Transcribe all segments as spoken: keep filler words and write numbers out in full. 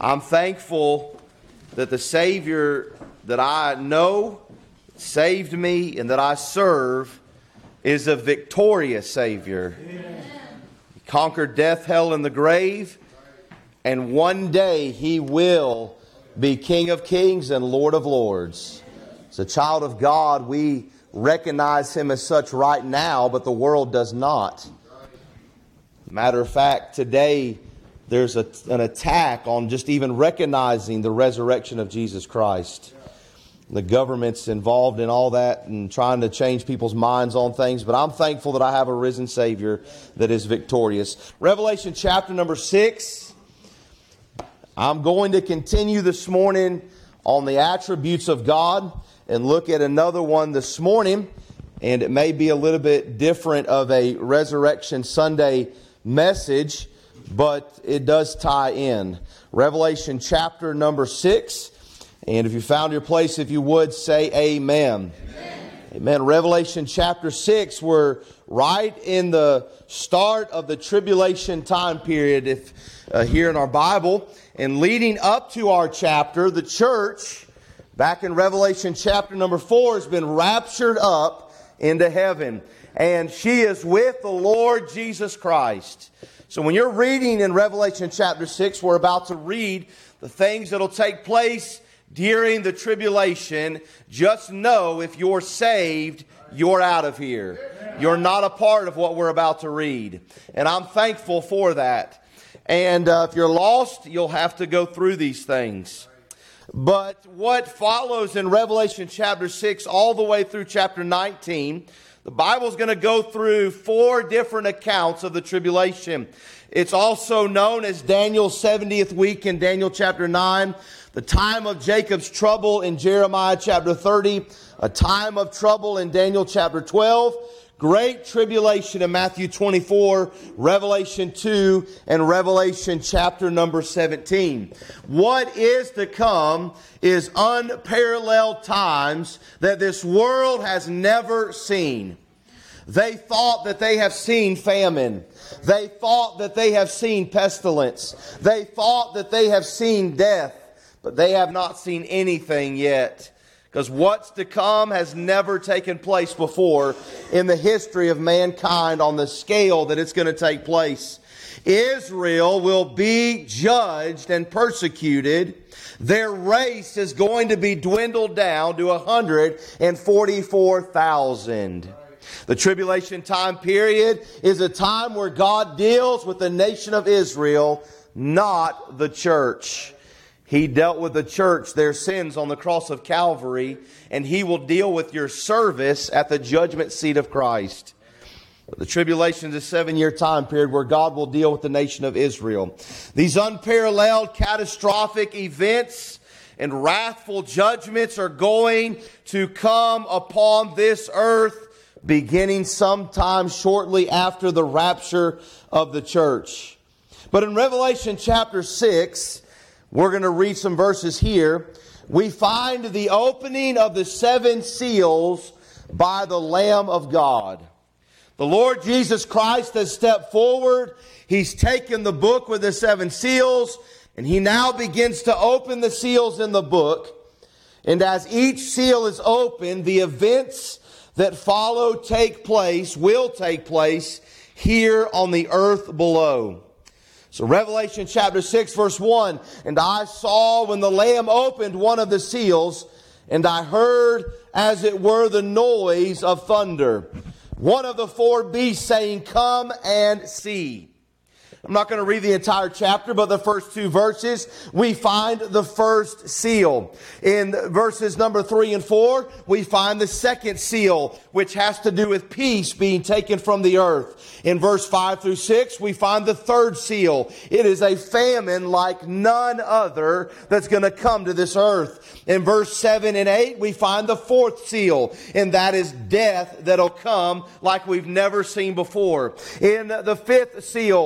I'm thankful that the Savior that I know saved me and that I serve is a victorious Savior. Amen. He conquered death, hell, and the grave, and one day He will be King of Kings and Lord of Lords. As a child of God, we recognize Him as such right now, but the world does not. Matter of fact, today there's a, an attack on just even recognizing the resurrection of Jesus Christ. The government's involved in all that and trying to change people's minds on things. But I'm thankful that I have a risen Savior that is victorious. Revelation chapter number six. I'm going to continue this morning on the attributes of God and look at another one this morning. And it may be a little bit different of a Resurrection Sunday message, but it does tie in. Revelation chapter number six. And if you found your place, if you would, say amen. Amen. Amen. Revelation chapter six, we're right in the start of the tribulation time period if uh, here in our Bible. And leading up to our chapter, the church, back in Revelation chapter number four, has been raptured up into heaven. And she is with the Lord Jesus Christ. So when you're reading in Revelation chapter six, we're about to read the things that will take place during the tribulation. Just know if you're saved, you're out of here. You're not a part of what we're about to read. And I'm thankful for that. And uh, if you're lost, you'll have to go through these things. But what follows in Revelation chapter six all the way through chapter nineteen, the Bible's going to go through four different accounts of the tribulation. It's also known as Daniel's seventieth week in Daniel chapter nine. The time of Jacob's trouble in Jeremiah chapter thirty. A time of trouble in Daniel chapter twelve. Great tribulation in Matthew twenty-four, Revelation two, and Revelation chapter number seventeen. What is to come is unparalleled times that this world has never seen. They thought that they have seen famine. They thought that they have seen pestilence. They thought that they have seen death. But they have not seen anything yet. Because what's to come has never taken place before in the history of mankind on the scale that it's going to take place. Israel will be judged and persecuted. Their race is going to be dwindled down to one hundred forty-four thousand. The tribulation time period is a time where God deals with the nation of Israel, not the church. He dealt with the church, their sins on the cross of Calvary, and He will deal with your service at the judgment seat of Christ. The tribulation is a seven-year time period where God will deal with the nation of Israel. These unparalleled catastrophic events and wrathful judgments are going to come upon this earth beginning sometime shortly after the rapture of the church. But in Revelation chapter six, we're going to read some verses here. We find the opening of the seven seals by the Lamb of God. The Lord Jesus Christ has stepped forward. He's taken the book with the seven seals, and He now begins to open the seals in the book. And as each seal is opened, the events that follow take place, will take place here on the earth below. So Revelation chapter six verse one, and I saw when the Lamb opened one of the seals, and I heard as it were the noise of thunder. One of the four beasts saying, "Come and see." I'm not going to read the entire chapter, but the first two verses, we find the first seal. In verses number three and four, we find the second seal, which has to do with peace being taken from the earth. In verse five through six, we find the third seal. It is a famine like none other that's going to come to this earth. In verse seven and eight, we find the fourth seal, and that is death that'll come like we've never seen before. In the fifth seal is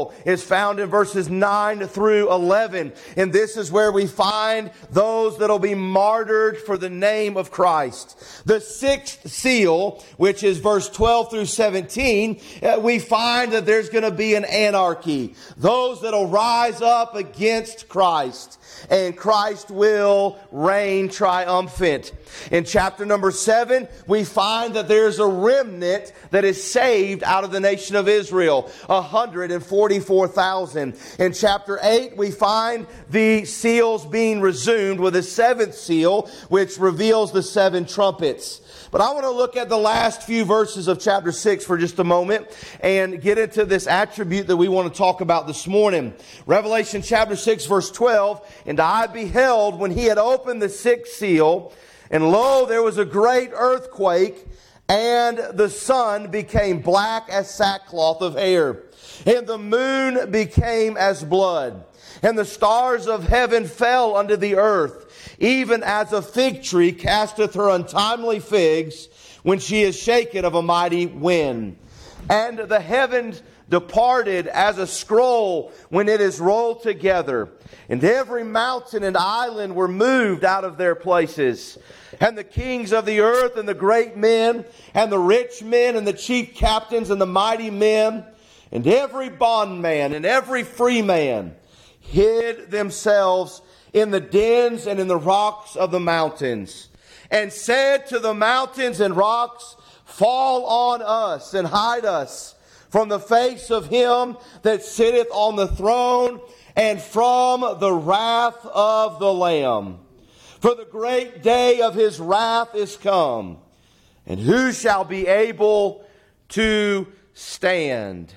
found in verses nine through eleven. And this is where we find those that will be martyred for the name of Christ. The sixth seal, which is verse twelve through seventeen, uh, we find that there's going to be an anarchy. Those that will rise up against Christ. And Christ will reign triumphant. In chapter number seven, we find that there's a remnant that is saved out of the nation of Israel. one hundred forty-four thousand. In chapter eight, we find the seals being resumed with a seventh seal, which reveals the seven trumpets. But I want to look at the last few verses of chapter six for just a moment and get into this attribute that we want to talk about this morning. Revelation chapter six verse twelve, "And I beheld when he had opened the sixth seal, and lo, there was a great earthquake, and the sun became black as sackcloth of hair, and the moon became as blood, and the stars of heaven fell unto the earth, even as a fig tree casteth her untimely figs when she is shaken of a mighty wind. And the heavens departed as a scroll when it is rolled together. And every mountain and island were moved out of their places. And the kings of the earth and the great men and the rich men and the chief captains and the mighty men and every bondman and every free man hid themselves in the dens and in the rocks of the mountains, and said to the mountains and rocks, Fall on us and hide us from the face of him that sitteth on the throne and from the wrath of the Lamb. For the great day of his wrath is come, and who shall be able to stand?"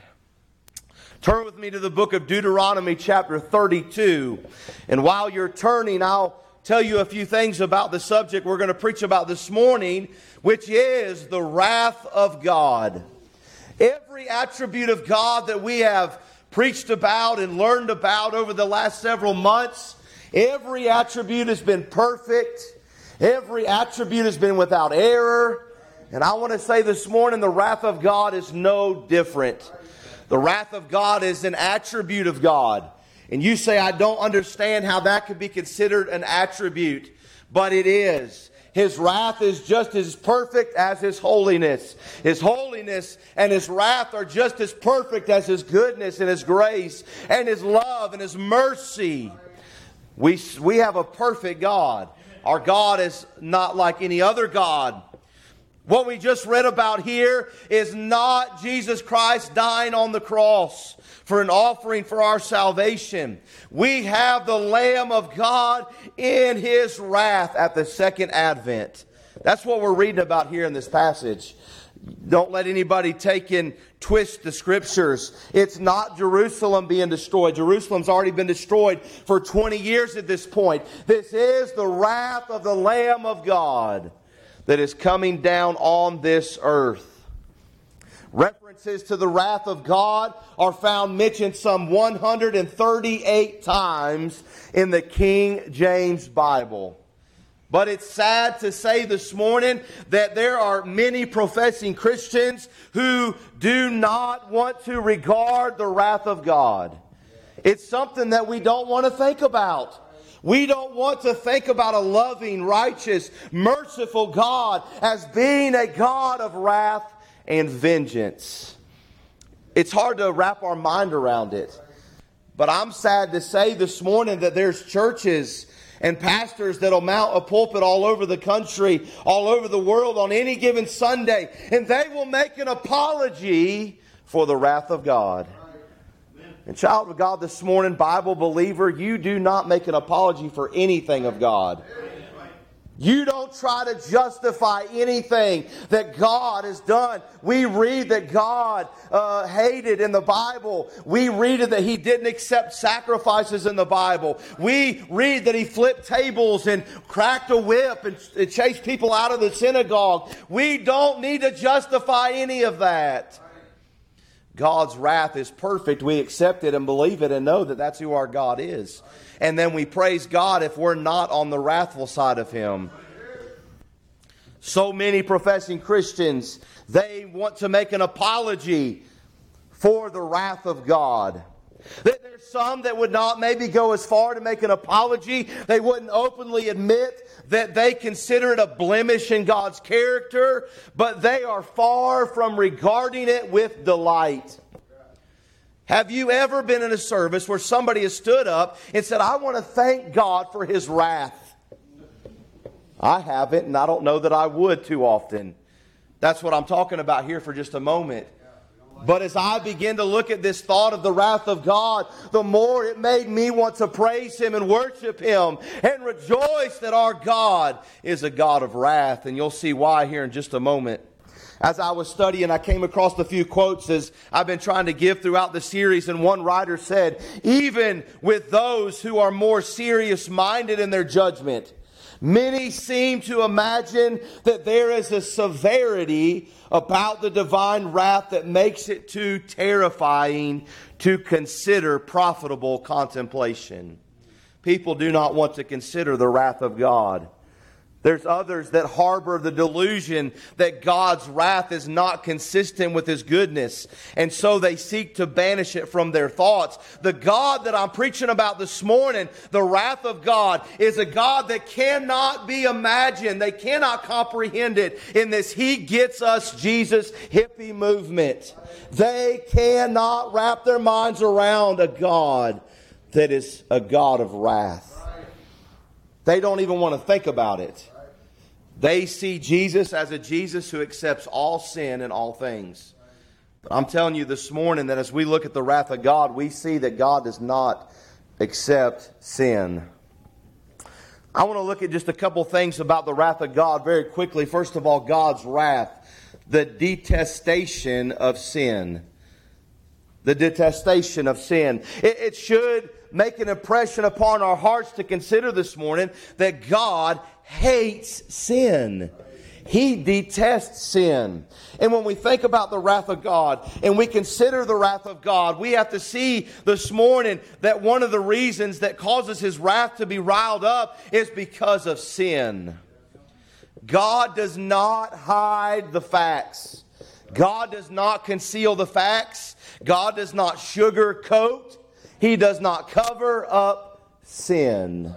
Turn with me to the book of Deuteronomy chapter thirty-two. And while you're turning, I'll tell you a few things about the subject we're going to preach about this morning, which is the wrath of God. Every attribute of God that we have preached about and learned about over the last several months, every attribute has been perfect. Every attribute has been without error. And I want to say this morning, the wrath of God is no different. The wrath of God is an attribute of God. And you say, I don't understand how that could be considered an attribute. But it is. His wrath is just as perfect as His holiness. His holiness and His wrath are just as perfect as His goodness and His grace and His love and His mercy. We, we have a perfect God. Our God is not like any other God. What we just read about here is not Jesus Christ dying on the cross for an offering for our salvation. We have the Lamb of God in His wrath at the second advent. That's what we're reading about here in this passage. Don't let anybody take and twist the scriptures. It's not Jerusalem being destroyed. Jerusalem's already been destroyed for twenty years at this point. This is the wrath of the Lamb of God that is coming down on this earth. References to the wrath of God are found mentioned some one hundred thirty-eight times in the King James Bible. But it's sad to say this morning that there are many professing Christians who do not want to regard the wrath of God. It's something that we don't want to think about. We don't want to think about a loving, righteous, merciful God as being a God of wrath and vengeance. It's hard to wrap our mind around it. But I'm sad to say this morning that there's churches and pastors that'll mount a pulpit all over the country, all over the world on any given Sunday, and they will make an apology for the wrath of God. And child of God this morning, Bible believer, you do not make an apology for anything of God. You don't try to justify anything that God has done. We read that God uh, hated in the Bible. We read that He didn't accept sacrifices in the Bible. We read that He flipped tables and cracked a whip and, and chased people out of the synagogue. We don't need to justify any of that. God's wrath is perfect. We accept it and believe it and know that that's who our God is. And then we praise God if we're not on the wrathful side of Him. So many professing Christians, they want to make an apology for the wrath of God. That there's some that would not maybe go as far to make an apology. They wouldn't openly admit that they consider it a blemish in God's character, but they are far from regarding it with delight. Have you ever been in a service where somebody has stood up and said, I want to thank God for His wrath? I haven't, and I don't know that I would too often. That's what I'm talking about here for just a moment. But as I begin to look at this thought of the wrath of God, the more it made me want to praise Him and worship Him and rejoice that our God is a God of wrath. And you'll see why here in just a moment. As I was studying, I came across a few quotes as I've been trying to give throughout the series. And one writer said, even with those who are more serious-minded in their judgment, many seem to imagine that there is a severity about the divine wrath that makes it too terrifying to consider profitable contemplation. People do not want to consider the wrath of God. There's others that harbor the delusion that God's wrath is not consistent with His goodness, and so they seek to banish it from their thoughts. The God that I'm preaching about this morning, the wrath of God, is a God that cannot be imagined. They cannot comprehend it in this He gets us Jesus hippie movement. They cannot wrap their minds around a God that is a God of wrath. They don't even want to think about it. They see Jesus as a Jesus who accepts all sin and all things. But I'm telling you this morning that as we look at the wrath of God, we see that God does not accept sin. I want to look at just a couple things about the wrath of God very quickly. First of all, God's wrath, the detestation of sin. The detestation of sin. It, it should make an impression upon our hearts to consider this morning that God hates sin. He detests sin. And when we think about the wrath of God and we consider the wrath of God, we have to see this morning that one of the reasons that causes His wrath to be riled up is because of sin. God does not hide the facts. God does not conceal the facts. God does not sugarcoat. He does not cover up sin.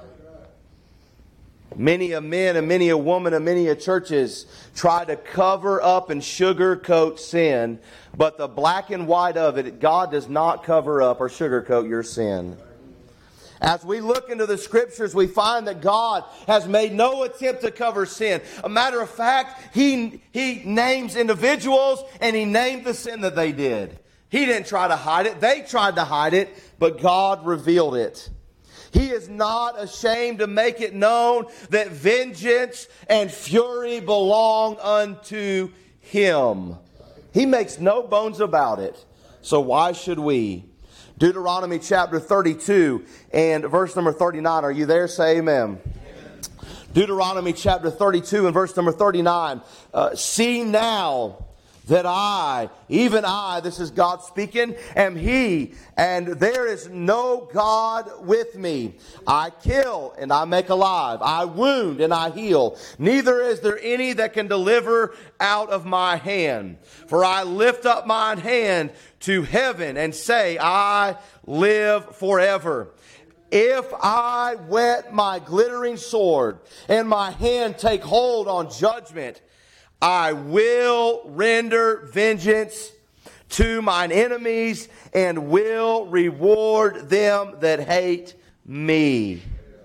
Many a men and many a woman and many a churches try to cover up and sugarcoat sin, but the black and white of it, God does not cover up or sugarcoat your sin. As we look into the Scriptures, we find that God has made no attempt to cover sin. A matter of fact, He, he names individuals and He named the sin that they did. He didn't try to hide it. They tried to hide it, but God revealed it. He is not ashamed to make it known that vengeance and fury belong unto Him. He makes no bones about it. So why should we? Deuteronomy chapter thirty-two and verse number thirty-nine. Are you there? Say amen. Amen. Deuteronomy chapter thirty-two and verse number thirty-nine. Uh, See now that I, even I, this is God speaking, am He, and there is no God with me. I kill and I make alive. I wound and I heal. Neither is there any that can deliver out of my hand. For I lift up mine hand to heaven and say, I live forever. If I whet my glittering sword and my hand take hold on judgment, I will render vengeance to mine enemies and will reward them that hate me.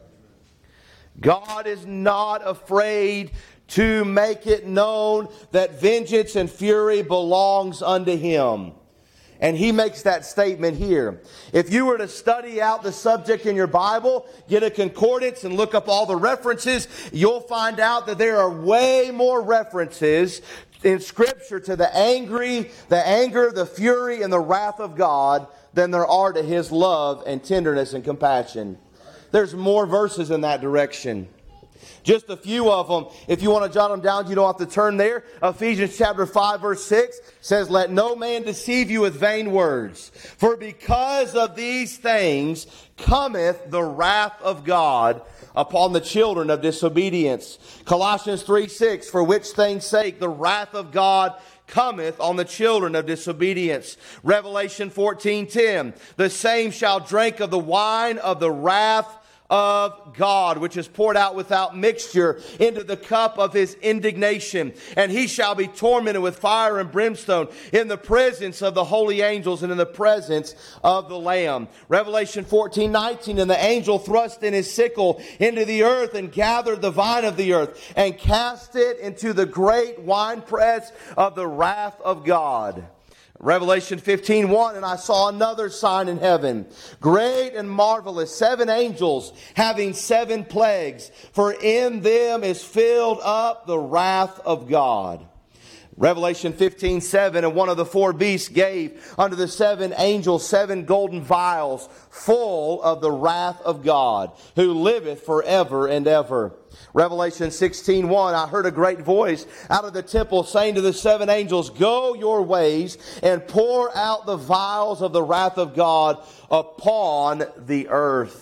God is not afraid to make it known that vengeance and fury belongs unto Him. And He makes that statement here. If you were to study out the subject in your Bible, get a concordance and look up all the references, you'll find out that there are way more references in Scripture to the angry, the anger, the fury, and the wrath of God than there are to His love and tenderness and compassion. There's more verses in that direction. Just a few of them. If you want to jot them down, you don't have to turn there. Ephesians chapter five verse six says, Let no man deceive you with vain words. For because of these things cometh the wrath of God upon the children of disobedience. Colossians three six, For which things sake the wrath of God cometh on the children of disobedience. Revelation fourteen ten. The same shall drink of the wine of the wrath of God, which is poured out without mixture into the cup of his indignation. And he shall be tormented with fire and brimstone in the presence of the holy angels and in the presence of the Lamb. Revelation fourteen nineteen. And the angel thrust in his sickle into the earth and gathered the vine of the earth and cast it into the great winepress of the wrath of God. Revelation fifteen one, and I saw another sign in heaven, great and marvelous, seven angels having seven plagues, for in them is filled up the wrath of God. Revelation fifteen seven, and one of the four beasts gave unto the seven angels seven golden vials full of the wrath of God, who liveth forever and ever. Revelation sixteen one, I heard a great voice out of the temple saying to the seven angels, Go your ways and pour out the vials of the wrath of God upon the earth.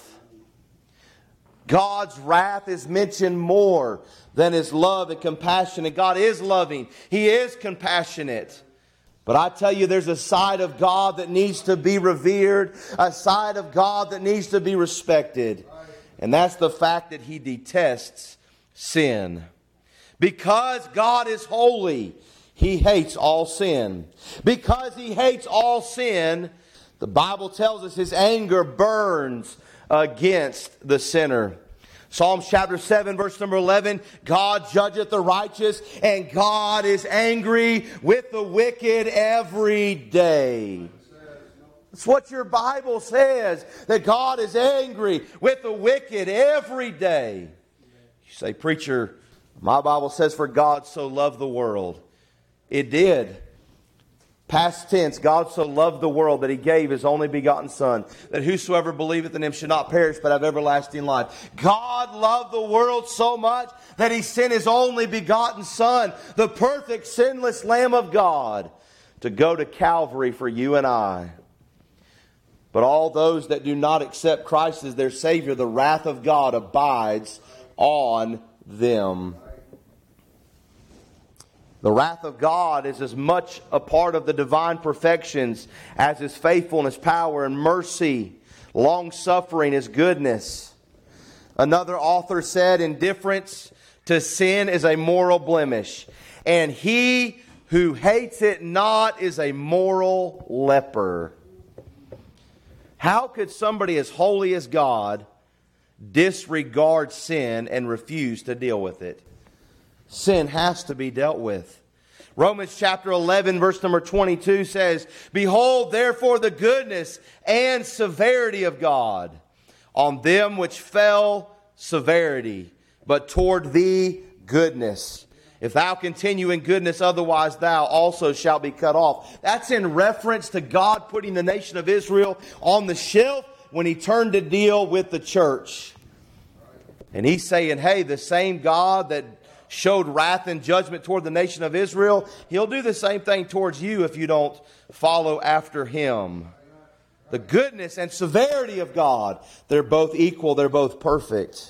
God's wrath is mentioned more than His love and compassion. And God is loving. He is compassionate. But I tell you, there's a side of God that needs to be revered, a side of God that needs to be respected. And that's the fact that He detests sin. Because God is holy, He hates all sin. Because He hates all sin, the Bible tells us His anger burns against the sinner. Psalms chapter seven verse number eleven, God judgeth the righteous, and God is angry with the wicked every day. That's what your Bible says, that God is angry with the wicked every day. You say, preacher, my Bible says, for God so loved the world. It did. Past tense, God so loved the world that He gave His only begotten Son, that whosoever believeth in Him should not perish but have everlasting life. God loved the world so much that He sent His only begotten Son, the perfect sinless Lamb of God, to go to Calvary for you and I. But all those that do not accept Christ as their Savior, the wrath of God abides on them. The wrath of God is as much a part of the divine perfections as His faithfulness, power, and mercy, long-suffering, His goodness. Another author said, indifference to sin is a moral blemish, and he who hates it not is a moral leper. How could somebody as holy as God disregard sin and refuse to deal with it? Sin has to be dealt with. Romans chapter eleven verse number twenty-two says, Behold therefore the goodness and severity of God. On them which fell severity, but toward thee goodness. If thou continue in goodness, otherwise thou also shalt be cut off. That's in reference to God putting the nation of Israel on the shelf when He turned to deal with the church. And He's saying, hey, the same God that showed wrath and judgment toward the nation of Israel, He'll do the same thing towards you if you don't follow after Him. The goodness and severity of God, they're both equal, they're both perfect.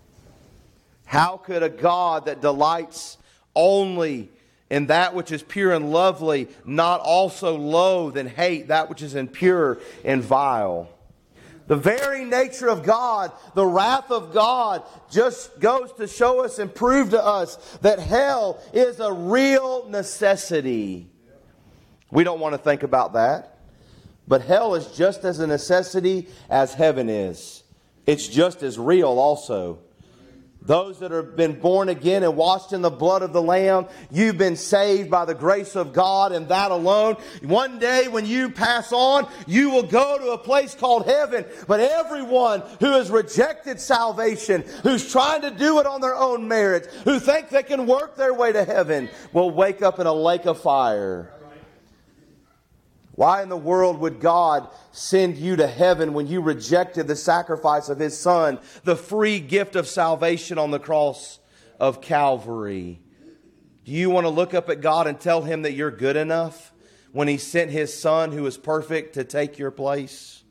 How could a God that delights only in that which is pure and lovely not also loathe and hate that which is impure and vile? The very nature of God, the wrath of God, just goes to show us and prove to us that hell is a real necessity. We don't want to think about that. But hell is just as a necessity as heaven is. It's just as real also. Those that have been born again and washed in the blood of the Lamb, you've been saved by the grace of God and that alone. One day when you pass on, you will go to a place called heaven. But everyone who has rejected salvation, who's trying to do it on their own merits, who think they can work their way to heaven, will wake up in a lake of fire. Why in the world would God send you to heaven when you rejected the sacrifice of His Son, the free gift of salvation on the cross of Calvary? Do you want to look up at God and tell Him that you're good enough when He sent His Son who was perfect to take your place?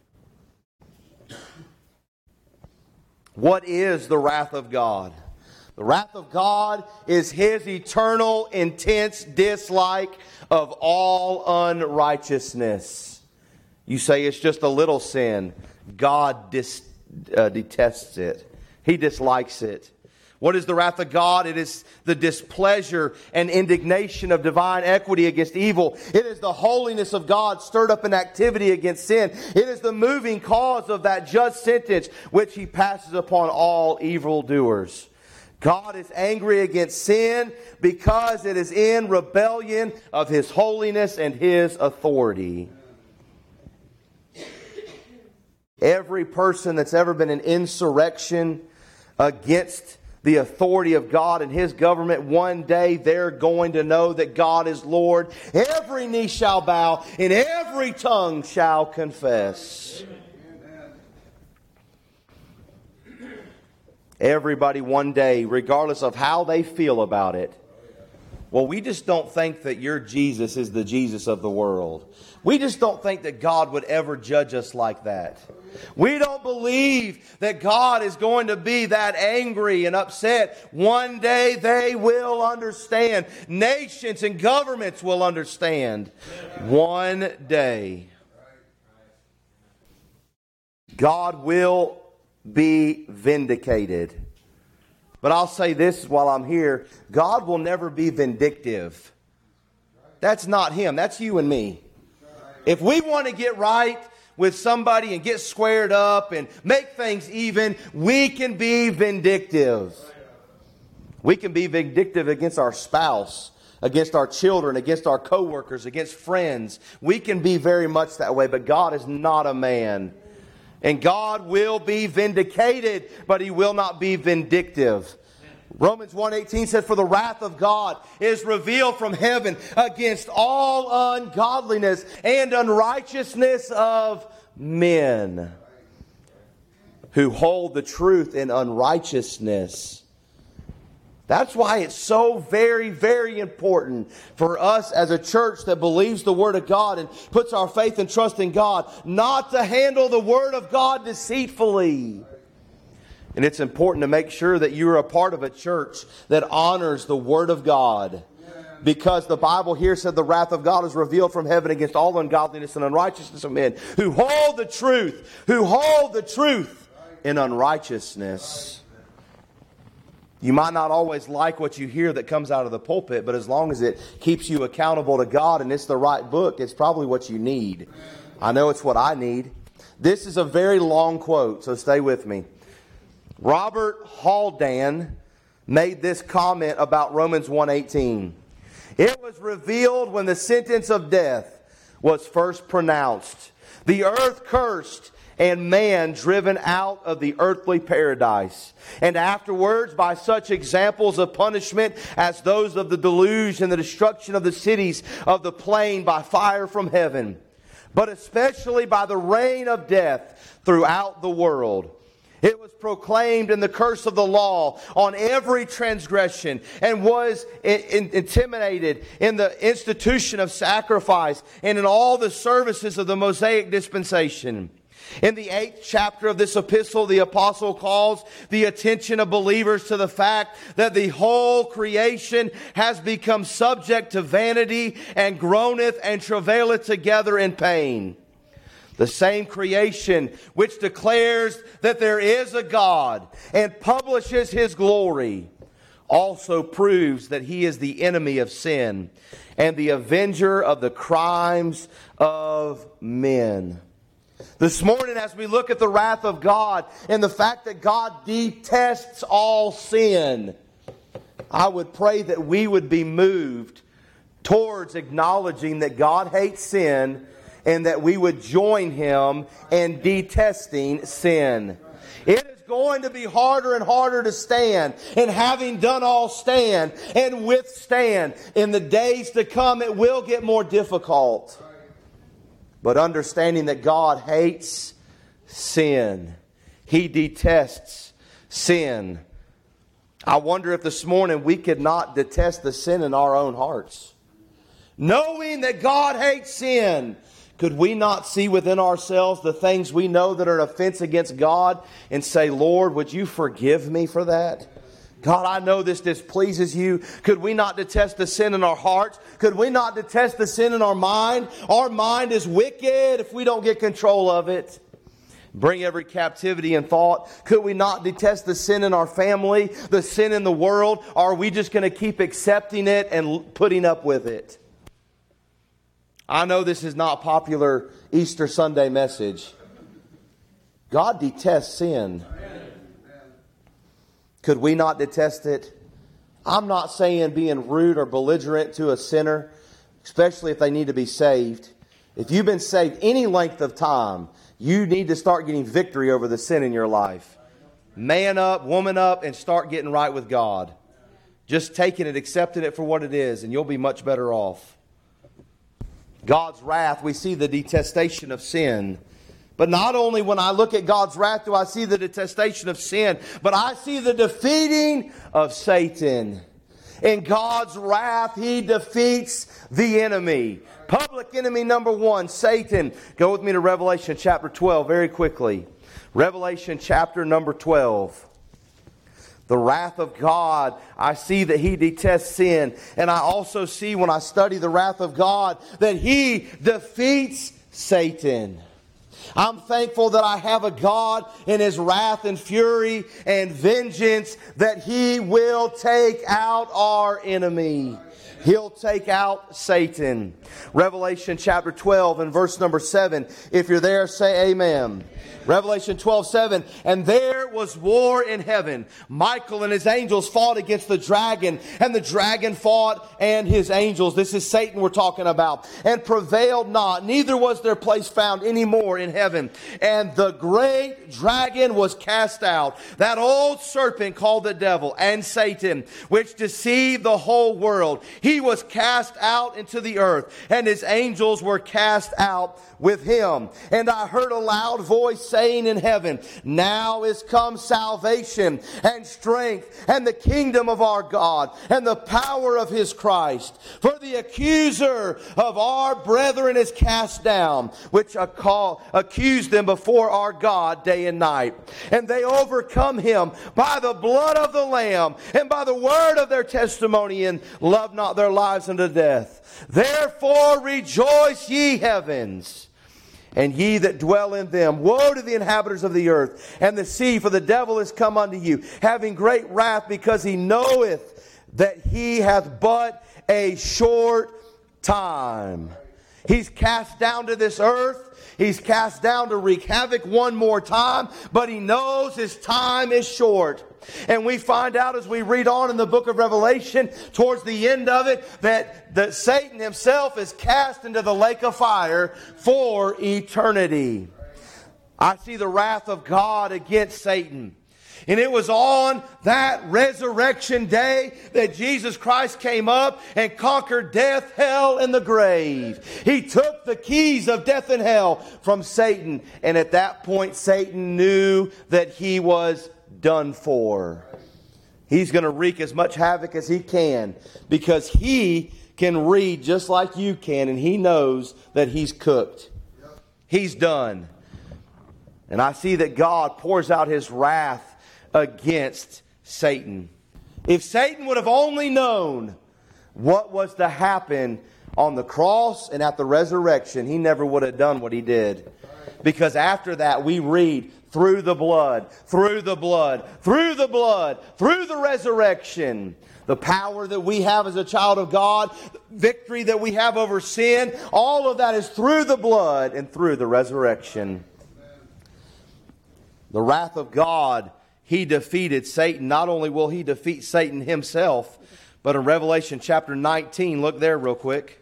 What is the wrath of God? The wrath of God is His eternal, intense dislike of all unrighteousness. You say it's just a little sin. God dis, uh, detests it. He dislikes it. What is the wrath of God? It is the displeasure and indignation of divine equity against evil. It is the holiness of God stirred up in activity against sin. It is the moving cause of that just sentence which He passes upon all evildoers. God is angry against sin because it is in rebellion of His holiness and His authority. Every person that's ever been in insurrection against the authority of God and His government, one day they're going to know that God is Lord. Every knee shall bow and every tongue shall confess. Everybody one day, regardless of how they feel about it. Well, we just don't think that your Jesus is the Jesus of the world. We just don't think that God would ever judge us like that. We don't believe that God is going to be that angry and upset. One day they will understand. Nations and governments will understand. One day. God will be vindicated. But I'll say this while I'm here. God will never be vindictive. That's not Him. That's you and me. If we want to get right with somebody and get squared up and make things even, we can be vindictive. We can be vindictive against our spouse, against our children, against our co-workers, against friends. We can be very much that way, but God is not a man. And God will be vindicated, but He will not be vindictive. Romans one eighteen says, "For the wrath of God is revealed from heaven against all ungodliness and unrighteousness of men who hold the truth in unrighteousness." That's why it's so very, very important for us as a church that believes the Word of God and puts our faith and trust in God, not to handle the Word of God deceitfully. And it's important to make sure that you're a part of a church that honors the Word of God. Because the Bible here said the wrath of God is revealed from heaven against all ungodliness and unrighteousness of men who hold the truth, who hold the truth in unrighteousness. You might not always like what you hear that comes out of the pulpit, but as long as it keeps you accountable to God and it's the right book, it's probably what you need. I know it's what I need. This is a very long quote, so stay with me. Robert Haldane made this comment about Romans one eighteen. "It was revealed when the sentence of death was first pronounced, the earth cursed, and man driven out of the earthly paradise. And afterwards, by such examples of punishment as those of the deluge and the destruction of the cities of the plain by fire from heaven, but especially by the reign of death throughout the world. It was proclaimed in the curse of the law on every transgression, and was in, in, intimidated in the institution of sacrifice and in all the services of the Mosaic dispensation." In the eighth chapter of this epistle, the apostle calls the attention of believers to the fact that the whole creation has become subject to vanity and groaneth and travaileth together in pain. The same creation which declares that there is a God and publishes His glory also proves that He is the enemy of sin and the avenger of the crimes of men. This morning, as we look at the wrath of God and the fact that God detests all sin, I would pray that we would be moved towards acknowledging that God hates sin and that we would join Him in detesting sin. It is going to be harder and harder to stand, and having done all stand and withstand, in the days to come it will get more difficult. But understanding that God hates sin. He detests sin. I wonder if this morning we could not detest the sin in our own hearts. Knowing that God hates sin, could we not see within ourselves the things we know that are an offense against God and say, "Lord, would you forgive me for that? God, I know this displeases you. Could we not detest the sin in our hearts? Could we not detest the sin in our mind? Our mind is wicked if we don't get control of it. Bring every captivity and thought. Could we not detest the sin in our family, the sin in the world? Or are we just going to keep accepting it and putting up with it? I know this is not popular Easter Sunday message. God detests sin. Could we not detest it? I'm not saying being rude or belligerent to a sinner, especially if they need to be saved. If you've been saved any length of time, you need to start getting victory over the sin in your life. Man up, woman up, and start getting right with God. Just taking it, accepting it for what it is, and you'll be much better off. God's wrath, we see the detestation of sin. But not only when I look at God's wrath do I see the detestation of sin, but I see the defeating of Satan. In God's wrath, He defeats the enemy. Public enemy number one, Satan. Go with me to Revelation chapter twelve very quickly. Revelation chapter number twelve. The wrath of God, I see that He detests sin. And I also see when I study the wrath of God that He defeats Satan. I'm thankful that I have a God in His wrath and fury and vengeance that He will take out our enemy. He'll take out Satan. Revelation chapter twelve and verse number seven. If you're there, say amen. Revelation twelve seven. And there was war in heaven. Michael and his angels fought against the dragon. And the dragon fought and his angels. This is Satan we're talking about. And prevailed not. Neither was their place found any more in heaven. And the great dragon was cast out. That old serpent called the devil and Satan, which deceived the whole world. He was cast out into the earth. And his angels were cast out with him. And I heard a loud voice saying in heaven, now is come salvation and strength and the kingdom of our God and the power of His Christ. For the accuser of our brethren is cast down, which accused them before our God day and night. And they overcome him by the blood of the Lamb and by the word of their testimony, and love not their lives unto death. Therefore rejoice, ye heavens, and ye that dwell in them. Woe to the inhabitants of the earth and the sea, for the devil is come unto you, having great wrath, because he knoweth that he hath but a short time. He's cast down to this earth. He's cast down to wreak havoc one more time, but he knows his time is short. And we find out as we read on in the book of Revelation, towards the end of it, that, that Satan himself is cast into the lake of fire for eternity. I see the wrath of God against Satan. And it was on that resurrection day that Jesus Christ came up and conquered death, hell, and the grave. He took the keys of death and hell from Satan. And at that point, Satan knew that he was done for. He's going to wreak as much havoc as he can, because he can read just like you can, and he knows that he's cooked. He's done. And I see that God pours out His wrath against Satan. If Satan would have only known what was to happen on the cross and at the resurrection, he never would have done what he did. Because after that we read, through the blood, through the blood, through the blood, through the resurrection, the power that we have as a child of God, victory that we have over sin, all of that is through the blood and through the resurrection. The wrath of God, He defeated Satan. Not only will He defeat Satan himself, but in Revelation chapter nineteen, look there real quick.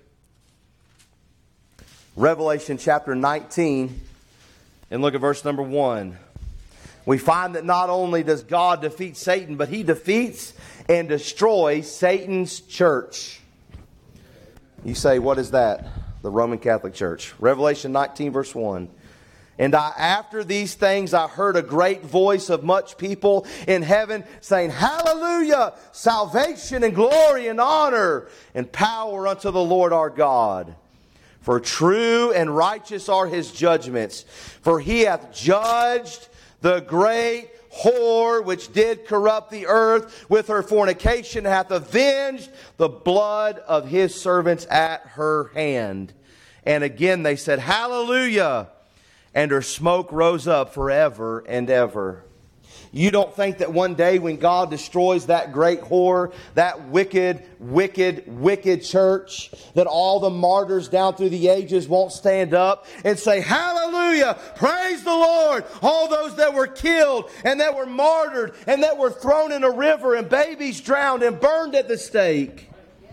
Revelation chapter nineteen, and look at verse number one. We find that not only does God defeat Satan, but He defeats and destroys Satan's church. You say, what is that? The Roman Catholic Church. Revelation nineteen, verse one. And I, after these things, I heard a great voice of much people in heaven saying, Hallelujah! Salvation and glory and honor and power unto the Lord our God. For true and righteous are His judgments. For He hath judged the great whore which did corrupt the earth with her fornication hath avenged the blood of his servants at her hand. And again they said, Hallelujah! And her smoke rose up forever and ever. You don't think that one day when God destroys that great whore, that wicked, wicked, wicked church, that all the martyrs down through the ages won't stand up and say, Hallelujah! Praise the Lord! All those that were killed and that were martyred and that were thrown in a river and babies drowned and burned at the stake.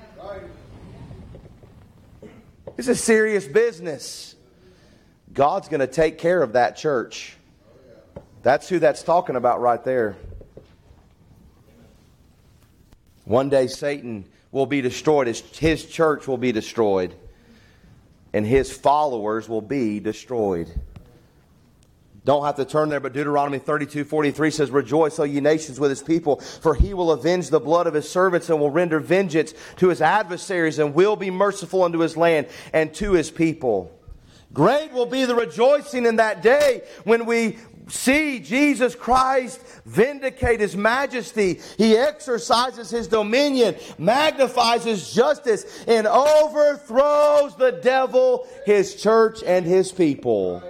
This is serious business. God's going to take care of that church. That's who that's talking about right there. One day Satan will be destroyed. His, his church will be destroyed. And his followers will be destroyed. Don't have to turn there, but Deuteronomy thirty-two forty-three says, Rejoice, O ye nations, with his people, for he will avenge the blood of his servants and will render vengeance to his adversaries and will be merciful unto his land and to his people. Great will be the rejoicing in that day when we see Jesus Christ vindicate his majesty. He exercises his dominion, magnifies his justice, and overthrows the devil, his church, and his people.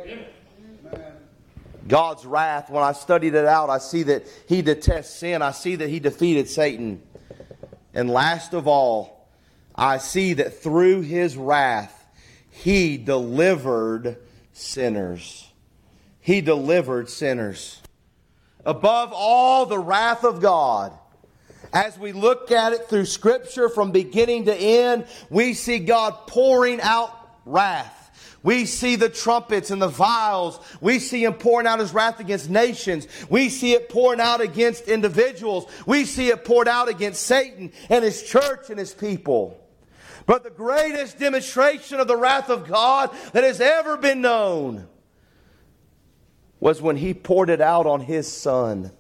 God's wrath, when I studied it out, I see that he detests sin. I see that he defeated Satan. And last of all, I see that through his wrath, he delivered sinners. He delivered sinners. Above all the wrath of God, as we look at it through Scripture from beginning to end, we see God pouring out wrath. We see the trumpets and the vials. We see Him pouring out His wrath against nations. We see it pouring out against individuals. We see it poured out against Satan and his church and his people. But the greatest demonstration of the wrath of God that has ever been known was when He poured it out on His Son.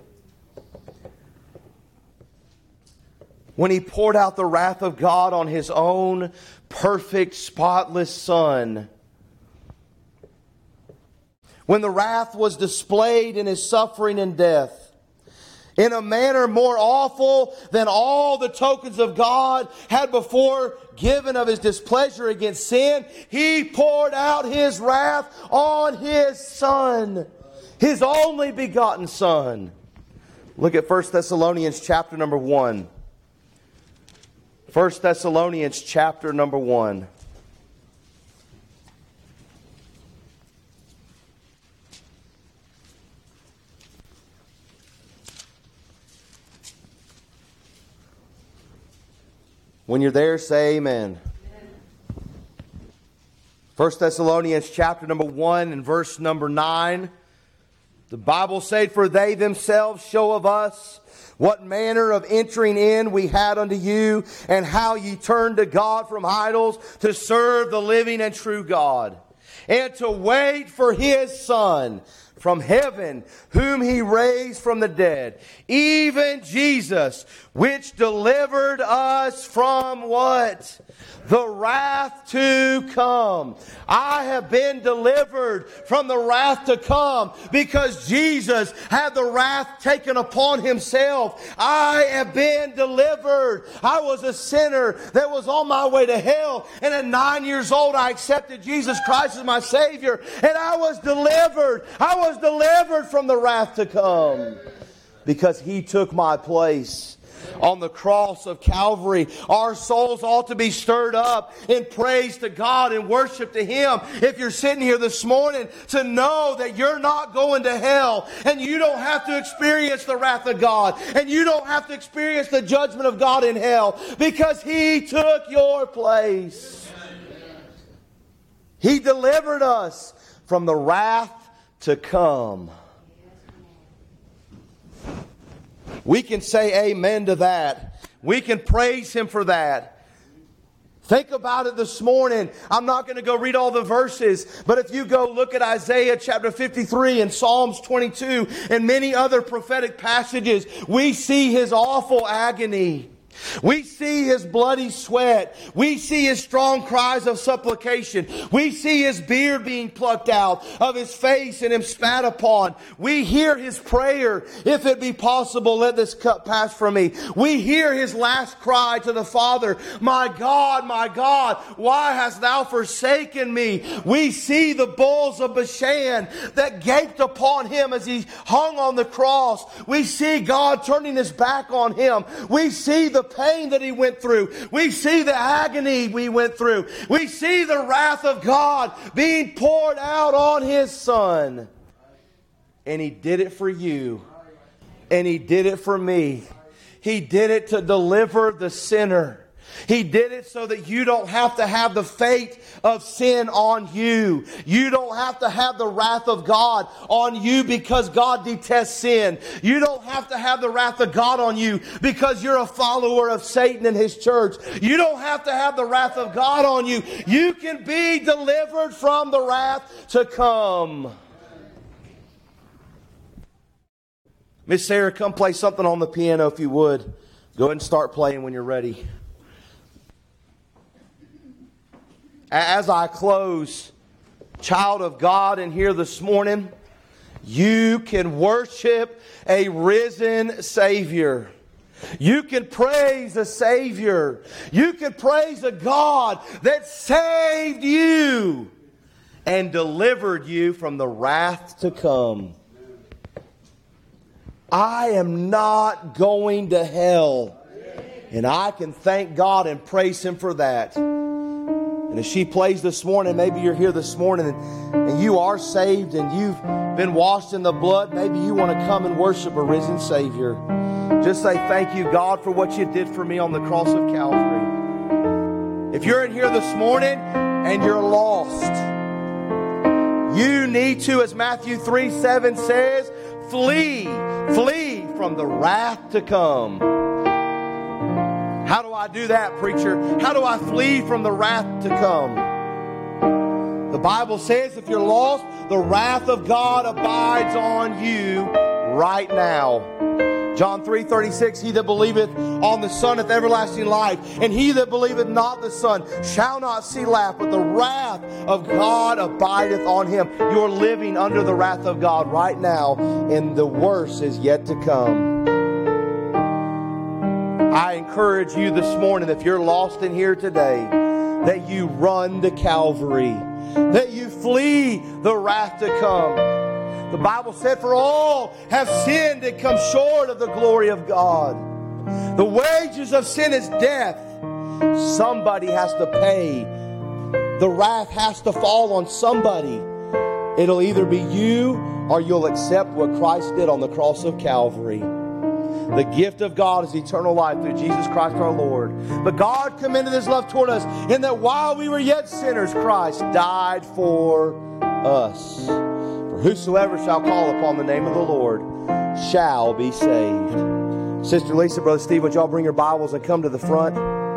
When He poured out the wrath of God on His own perfect, spotless Son. When the wrath was displayed in His suffering and death, in a manner more awful than all the tokens of God had before given of His displeasure against sin, He poured out His wrath on His Son, His only begotten Son. Look at First Thessalonians chapter number one. First Thessalonians chapter number one. When you're there, say amen. Amen. First Thessalonians chapter number one and verse number nine. The Bible said, For they themselves show of us what manner of entering in we had unto you, and how ye turned to God from idols to serve the living and true God, and to wait for His Son from heaven, whom He raised from the dead, even Jesus, which delivered us from what? The wrath to come. I have been delivered from the wrath to come because Jesus had the wrath taken upon Himself. I have been delivered. I was a sinner that was on my way to hell, and at nine years old I accepted Jesus Christ as my Savior, and I was delivered. I was delivered from the wrath to come because He took my place. On the cross of Calvary, our souls ought to be stirred up in praise to God and worship to Him. If you're sitting here this morning, to know that you're not going to hell, and you don't have to experience the wrath of God, and you don't have to experience the judgment of God in hell, because He took your place. He delivered us from the wrath to come. We can say amen to that. We can praise Him for that. Think about it this morning. I'm not going to go read all the verses, but if you go look at Isaiah chapter fifty-three and Psalms twenty-two and many other prophetic passages, we see His awful agony. We see His bloody sweat. We see His strong cries of supplication. We see His beard being plucked out of His face and Him spat upon. We hear His prayer, if it be possible, let this cup pass from me. We hear His last cry to the Father, my God, my God, why hast Thou forsaken me? We see the bulls of Bashan that gaped upon Him as He hung on the cross. We see God turning His back on Him. We see the pain that He went through. We see the agony we went through. We see the wrath of God being poured out on His Son. And He did it for you. And He did it for me. He did it to deliver the sinner. He did it so that you don't have to have the fate of sin on you. You don't have to have the wrath of God on you because God detests sin. You don't have to have the wrath of God on you because you're a follower of Satan and his church. You don't have to have the wrath of God on you. You can be delivered from the wrath to come. Miss Sarah, come play something on the piano if you would. Go ahead and start playing when you're ready. As I close, child of God in here this morning, you can worship a risen Savior. You can praise a Savior. You can praise a God that saved you and delivered you from the wrath to come. I am not going to hell. And I can thank God and praise Him for that. And as she plays this morning, maybe you're here this morning and, and you are saved and you've been washed in the blood. Maybe you want to come and worship a risen Savior. Just say, thank you, God, for what you did for me on the cross of Calvary. If you're in here this morning and you're lost, you need to, as Matthew three seven says, flee, flee from the wrath to come. How do I do that, preacher? How do I flee from the wrath to come? The Bible says if you're lost, the wrath of God abides on you right now. John three thirty-six, he that believeth on the Son hath everlasting life, and he that believeth not the Son shall not see life, but the wrath of God abideth on him. You're living under the wrath of God right now, and the worst is yet to come. I encourage you this morning, if you're lost in here today, that you run to Calvary, that you flee the wrath to come. The Bible said, for all have sinned and come short of the glory of God. The wages of sin is death. Somebody has to pay. The wrath has to fall on somebody. It'll either be you or you'll accept what Christ did on the cross of Calvary. The gift of God is eternal life through Jesus Christ our Lord. But God commended His love toward us in that while we were yet sinners, Christ died for us. For whosoever shall call upon the name of the Lord shall be saved. Sister Lisa, Brother Steve, would y'all bring your Bibles and come to the front?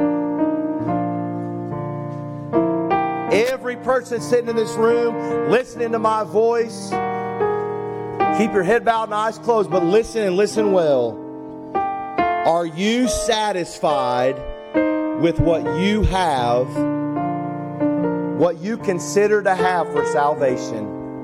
Every person sitting in this room, listening to my voice, keep your head bowed and eyes closed, but listen and listen well. Are you satisfied with what you have, what you consider to have for salvation?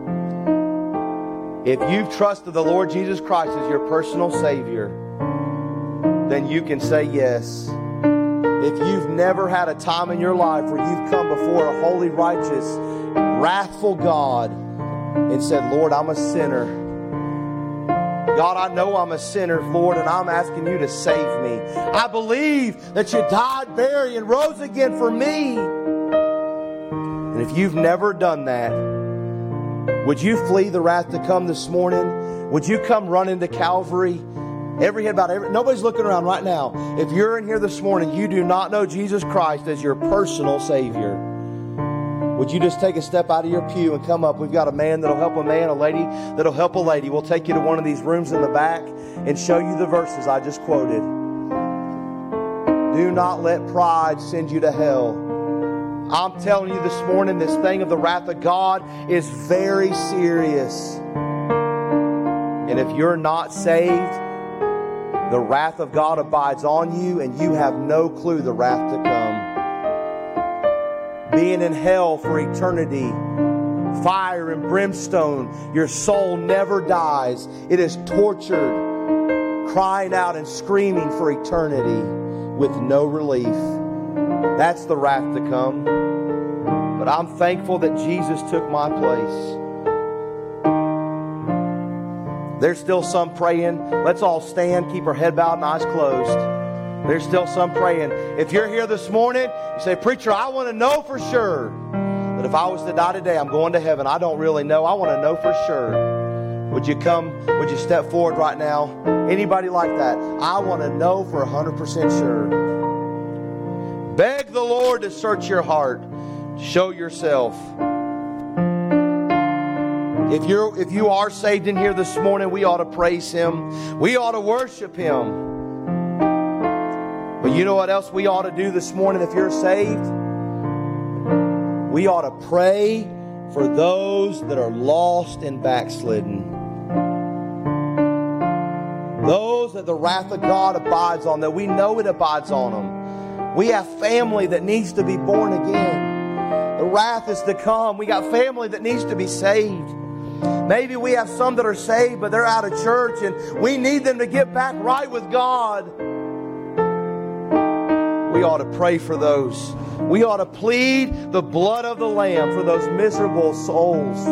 If you've trusted the Lord Jesus Christ as your personal Savior, then you can say yes. If you've never had a time in your life where you've come before a holy, righteous, wrathful God and said, Lord, I'm a sinner. God, I know I'm a sinner, Lord, and I'm asking you to save me. I believe that you died, buried, and rose again for me. And if you've never done that, would you flee the wrath to come this morning? Would you come running to Calvary? Every head bowed, every, nobody's looking around right now. If you're in here this morning, you do not know Jesus Christ as your personal Savior. Would you just take a step out of your pew and come up? We've got a man that'll help a man, a lady that'll help a lady. We'll take you to one of these rooms in the back and show you the verses I just quoted. Do not let pride send you to hell. I'm telling you this morning, this thing of the wrath of God is very serious. And if you're not saved, The wrath of God abides on you, and you have no clue the wrath to come. Being in hell for eternity, fire and brimstone, your soul never dies. It is tortured, crying out and screaming for eternity with no relief. That's the wrath to come. But I'm thankful that Jesus took my place. There's still some praying. Let's all stand, keep our head bowed and eyes closed. There's still some praying. If you're here this morning, you say, "Preacher, I want to know for sure that if I was to die today, I'm going to heaven. I don't really know. I want to know for sure." Would you come? Would you step forward right now? Anybody like that? I want to know for one hundred percent sure. Beg the Lord to search your heart. Show yourself. If you're if you are saved in here this morning, we ought to praise Him. We ought to worship Him. But you know what else we ought to do this morning if you're saved? We ought to pray for those that are lost and backslidden. Those that the wrath of God abides on, that we know it abides on them. We have family that needs to be born again. The wrath is to come. We got family that needs to be saved. Maybe we have some that are saved, but they're out of church, and we need them to get back right with God. We ought to pray for those. We ought to plead the blood of the Lamb for those miserable souls.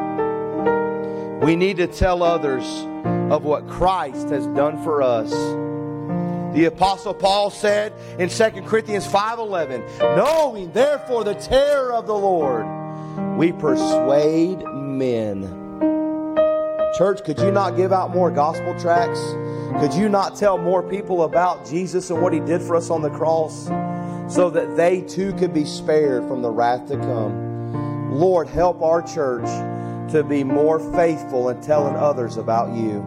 We need to tell others of what Christ has done for us. The Apostle Paul said in Second Corinthians five eleven, "Knowing therefore the terror of the Lord, we persuade men." Church, could you not give out more gospel tracts? Could you not tell more people about Jesus and what He did for us on the cross, so that they too could be spared from the wrath to come? Lord, help our church to be more faithful in telling others about You.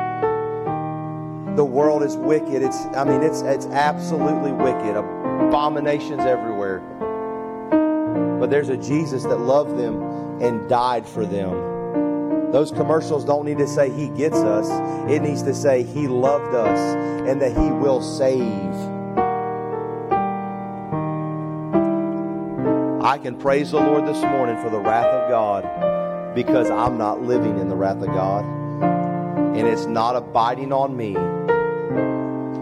The world is wicked. It's, I mean, it's, it's absolutely wicked. Abominations everywhere. But there's a Jesus that loved them and died for them. Those commercials don't need to say He gets us. It needs to say He loved us and that He will save. I can praise the Lord this morning for the wrath of God, because I'm not living in the wrath of God, and it's not abiding on me.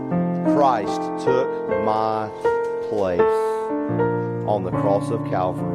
Christ took my place on the cross of Calvary.